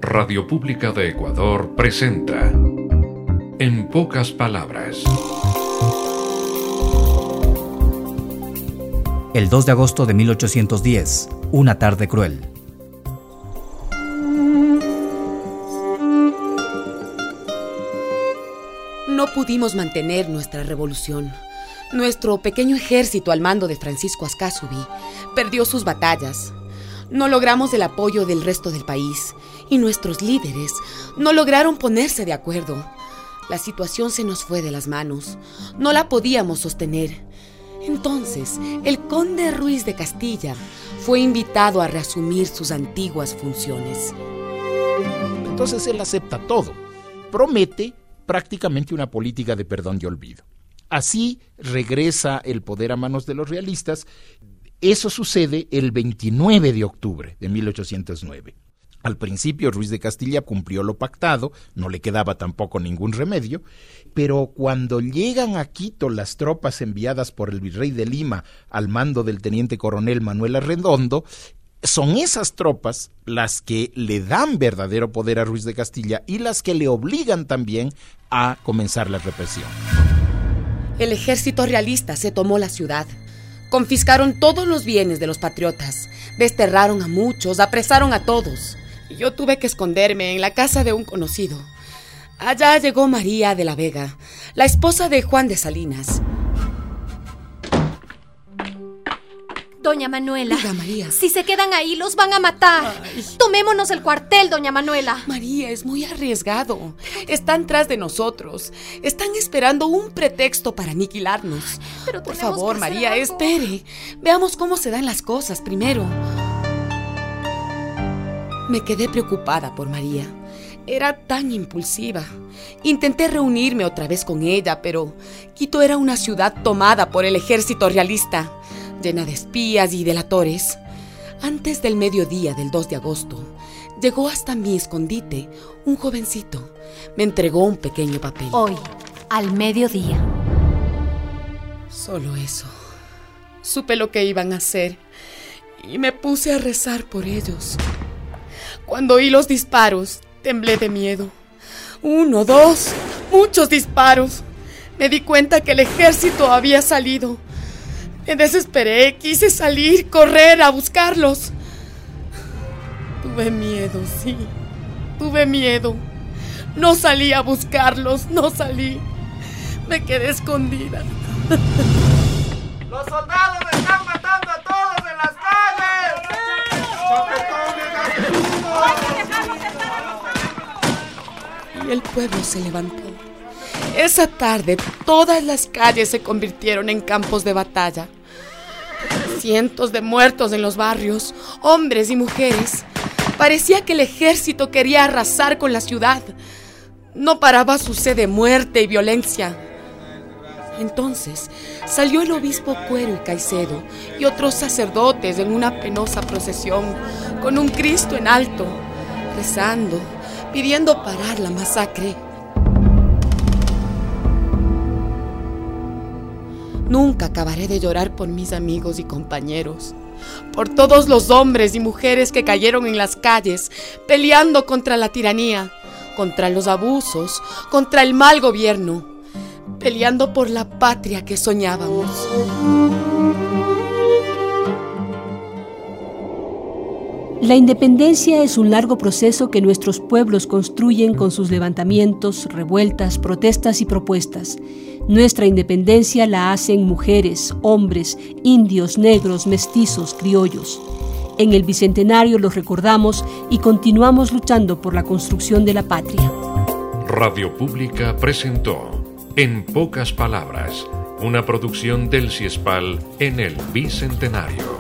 Radio Pública de Ecuador presenta En pocas palabras. El 2 de agosto de 1810, una tarde cruel. No pudimos mantener nuestra revolución. Nuestro pequeño ejército al mando de Francisco Ascasubi perdió sus batallas. No logramos el apoyo del resto del país y nuestros líderes no lograron ponerse de acuerdo. La situación se nos fue de las manos. No la podíamos sostener. Entonces, el conde Ruiz de Castilla fue invitado a reasumir sus antiguas funciones. Entonces él acepta todo. Promete prácticamente una política de perdón y olvido. Así regresa el poder a manos de los realistas. Eso sucede el 29 de octubre de 1809. Al principio Ruiz de Castilla cumplió lo pactado, no le quedaba tampoco ningún remedio, pero cuando llegan a Quito las tropas enviadas por el virrey de Lima al mando del teniente coronel Manuel Arredondo, son esas tropas las que le dan verdadero poder a Ruiz de Castilla y las que le obligan también a comenzar la represión. El ejército realista se tomó la ciudad. Confiscaron todos los bienes de los patriotas, desterraron a muchos, apresaron a todos. Y yo tuve que esconderme en la casa de un conocido. Allá llegó María de la Vega, la esposa de Juan de Salinas. Doña Manuela, Diga, María. Si se quedan ahí, los van a matar. Ay. Tomémonos el cuartel, doña Manuela. María, es muy arriesgado. Están tras de nosotros. Están esperando un pretexto para aniquilarnos. Pero por favor, María, espere. Veamos cómo se dan las cosas primero. Me quedé preocupada por María. Era tan impulsiva. Intenté reunirme otra vez con ella, pero Quito era una ciudad tomada por el ejército realista, llena de espías y delatores. Antes del mediodía del 2 de agosto, llegó hasta mi escondite un jovencito. Me entregó un pequeño papel. Hoy, al mediodía. Solo eso. Supe lo que iban a hacer y me puse a rezar por ellos. Cuando oí los disparos, temblé de miedo. 1, 2, muchos disparos. Me di cuenta que el ejército había salido. Me desesperé, quise salir, correr a buscarlos. Tuve miedo, sí, tuve miedo. No salí a buscarlos, no salí. Me quedé escondida. ¡Los soldados están matando a todos en las calles! Y el pueblo se levantó. Esa tarde todas las calles se convirtieron en campos de batalla. Cientos de muertos en los barrios, hombres y mujeres. Parecía que el ejército quería arrasar con la ciudad. No paraba su sed de muerte y violencia. Entonces salió el obispo Cuero y Caicedo y otros sacerdotes en una penosa procesión con un Cristo en alto, rezando, pidiendo parar la masacre. Nunca acabaré de llorar por mis amigos y compañeros, por todos los hombres y mujeres que cayeron en las calles peleando contra la tiranía, contra los abusos, contra el mal gobierno, peleando por la patria que soñábamos. La independencia es un largo proceso que nuestros pueblos construyen con sus levantamientos, revueltas, protestas y propuestas. Nuestra independencia la hacen mujeres, hombres, indios, negros, mestizos, criollos. En el Bicentenario los recordamos y continuamos luchando por la construcción de la patria. Radio Pública presentó En pocas palabras, una producción del CIESPAL en el Bicentenario.